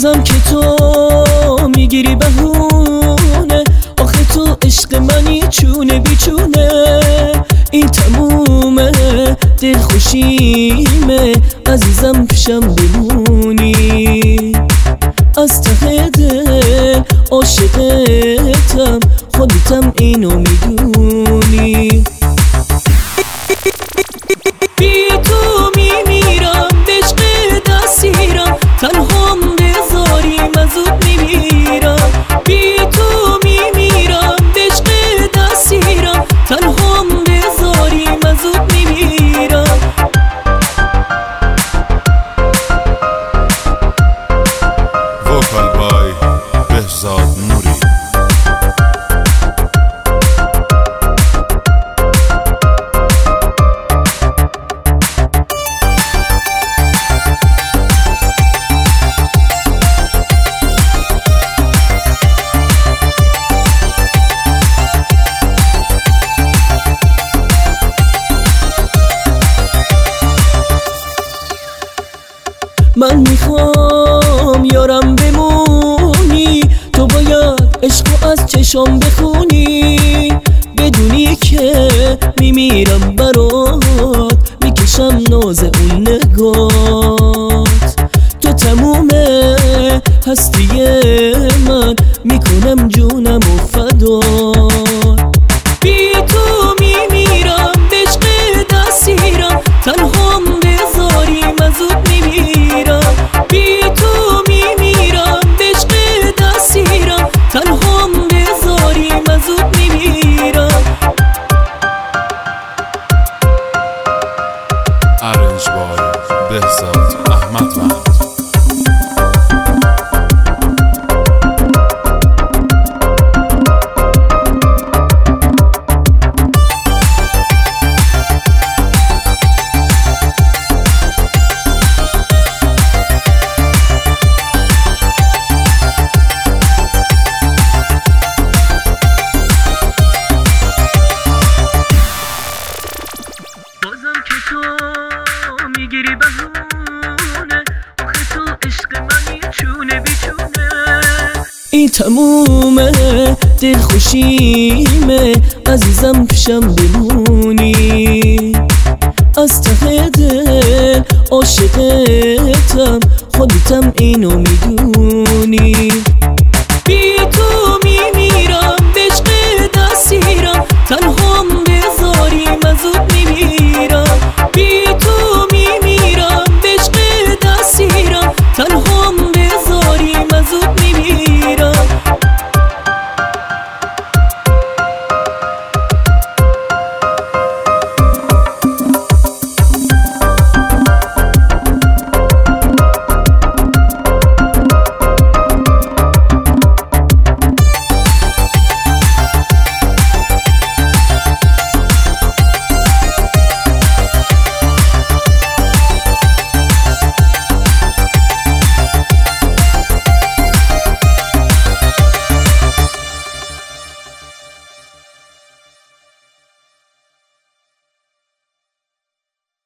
بازم که تو میگیری بهونه، آخه تو عشق منی چونه بیچونه. این تمومه دل خوشیمه، عزیزم پیشم بمونی. از ته دل عاشقتم، خودتم اینو میدونی. بی تو میمیرم، عشق دستیرم، تنهام بذاریم از زود میمیرم. بی تو میمیرم، عشق دستیرم، تنهام بذاریم از زود میمیرم. وکال بای بهزاد نوری. من میخوام یارم بمونی، تو باید عشقو از چشام بخونی. بدونی که میمیرم برات، میکشم ناز اون نگات. تو تمومه هستی من، میکنم جونم و فدات. بی تو میمیرم، عشق دستیرم، تنهام بذاریم از زود میمیرم. بی تو میمیرم، عشق دستیرم، تنهام بذاریم از زود میمیرم. ارنج بای بهزاد احمدوند. بازم که تو میگیری بهونه، آخه تو عشق منی چونه بیچونه. این تمومه دل خوشیمه، عزیزم پیشم بمونی. از ته دل عاشقتم، خودتم اینو میدونی.